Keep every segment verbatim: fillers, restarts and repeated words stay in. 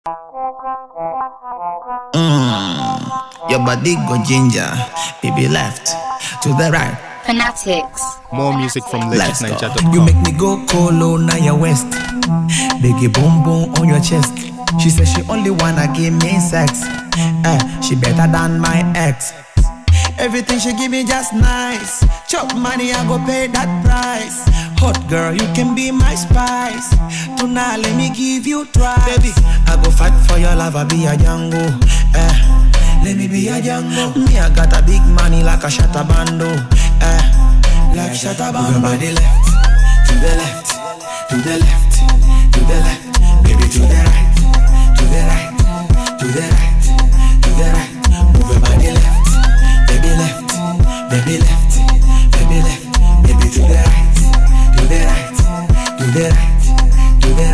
Mm, your body go ginger, baby left to the right. Fanatics. More music from legit niger dot com. You make me go colo now your west. Biggie boom boom on your chest. She says she only wanna give me sex. Eh, she better than my ex. Everything she give me just nice. Chop money, I go pay that price. Hot girl, you can be my spice. Tonight, let me give you twice. Baby, I go fight for your love, I be a Django. Eh, let me be a Django. Me, I got a big money like a Shatabando. Eh, like Shatabando. Move your body left, to the left, to the left, to the left. Baby, to the right, to the right, to the right, to the right. Move your body left. Baby left, baby left, baby left, baby to the right, to the right, to the right, to the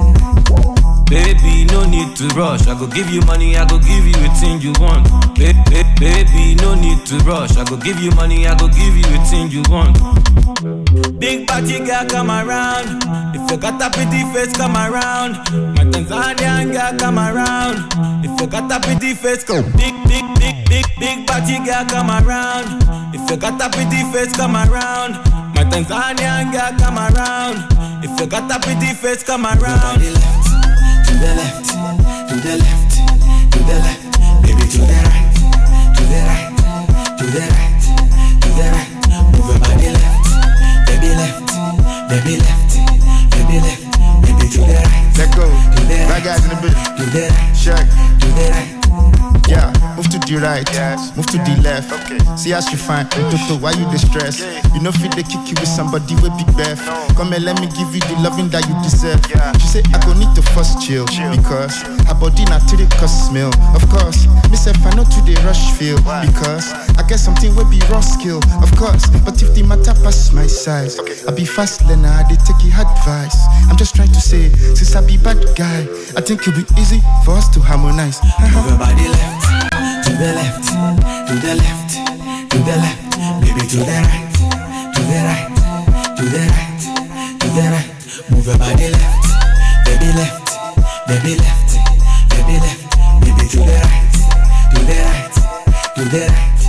right. Baby, no need to rush. I go give you money, I go give you a thing you want. Ba- ba- baby, no need to rush. I go give you money, I go give you a thing you want. Big party girl, come around. If you got a pretty face, come around. My Tanzanian girl, come around. If you got a pretty face, go. Big, big, big, big, big party girl, come around. If you got a pretty face, come around. My Tanzanian girl, come around. If you got a pretty face, come around. To the left, to the left, to the left, baby to the right, to the right, to the right, to the right. Move your body left, baby left, baby left, baby left, baby to the right. Let go. To the right, guys in the bit. To the right, check. To the right. Yeah, move to the right, yes. Move to the left. Okay. See how she fine, Toto, why you distressed? Yeah. You know fit they kick you with somebody with big breath. No. Come and let me give you the loving that you deserve. Yeah. She say I go need to first chill, chill. Because her body not to the cause smell. Of course, myself I know to the rush feel. Why? Because I get something will be raw skill, of course. But if the matter pass my size, okay. I be fast learner, they take your advice. I'm just trying to say, since I be bad guy, I think it'll be easy for us to harmonize. Move your body left, to the left, to the left, to the left, baby to the right, to the right, to the right, to the right. Move your body left, baby left, baby left, baby left, baby to the right, to the right, to the right.